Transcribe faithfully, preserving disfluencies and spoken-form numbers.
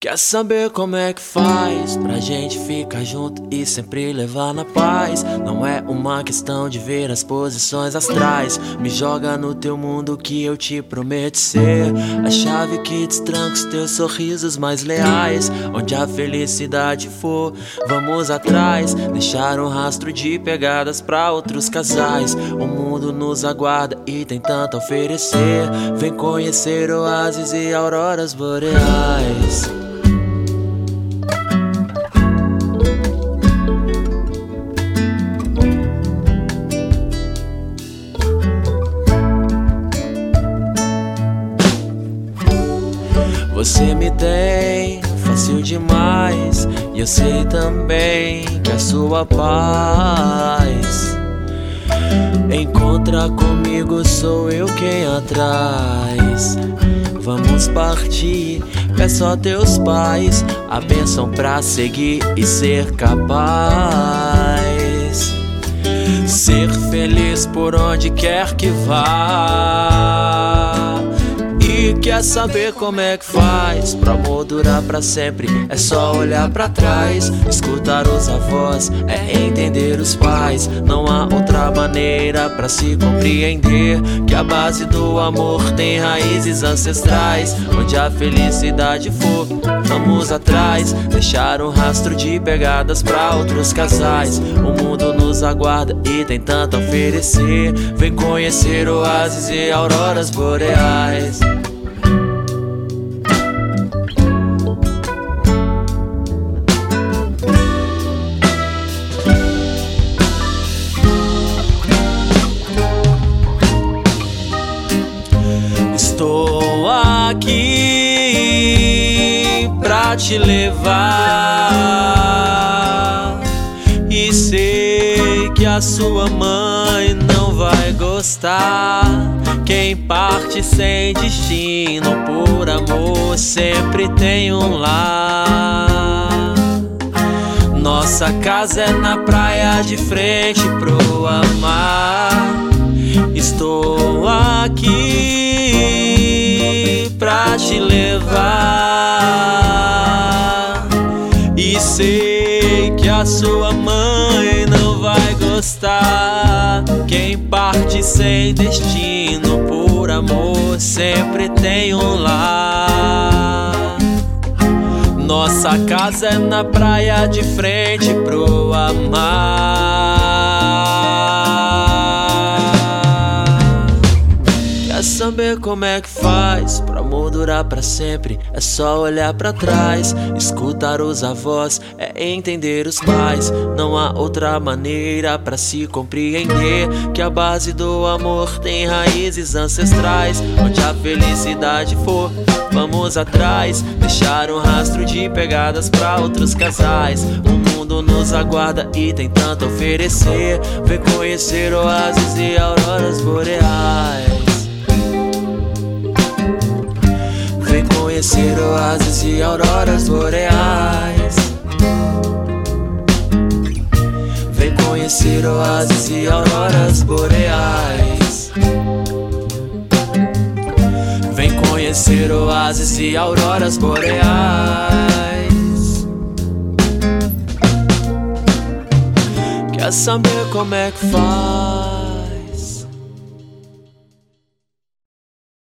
Quer saber como é que faz pra gente ficar junto e sempre levar na paz? Não é uma questão de ver as posições astrais. Me joga no teu mundo que eu te prometo ser a chave que destranca os teus sorrisos mais leais. Onde a felicidade for, vamos atrás. Deixar um rastro de pegadas pra outros casais. O mundo nos aguarda e tem tanto a oferecer. Vem conhecer oásis e auroras boreais. Você me tem fácil demais, e eu sei também que a sua paz encontra comigo, sou eu quem atrás. Vamos partir, peço a teus pais a bênção pra seguir e ser capaz. Ser feliz por onde quer que vá. E quer saber como é que faz pro amor durar pra sempre? É só olhar pra trás, escutar os avós, é entender os pais. Não há outra maneira pra se compreender que a base do amor tem raízes ancestrais. Onde a felicidade for, vamos atrás. Deixar um rastro de pegadas pra outros casais. O mundo nos aguarda e tem tanto a oferecer. Vem conhecer oásis e auroras boreais. Estou aqui pra te levar, e sei que a sua mãe não vai gostar. Quem parte sem destino por amor sempre tem um lar. Nossa casa é na praia de frente pro mar. Estou aqui pra te levar, e sei que a sua mãe não vai gostar. Quem parte sem destino por amor sempre tem um lar. Nossa casa é na praia de frente pro mar. Quer saber como é que faz pro amor durar pra sempre? É só olhar pra trás, escutar os avós, é entender os pais. Não há outra maneira pra se compreender que a base do amor tem raízes ancestrais. Onde a felicidade for, vamos atrás. Deixar um rastro de pegadas pra outros casais. O mundo nos aguarda e tem tanto a oferecer. Vem conhecer oásis e auroras boreais. Vem conhecer oásis e auroras boreais. Vem conhecer oásis e auroras boreais. Vem conhecer oásis e auroras boreais. Quer saber como é que faz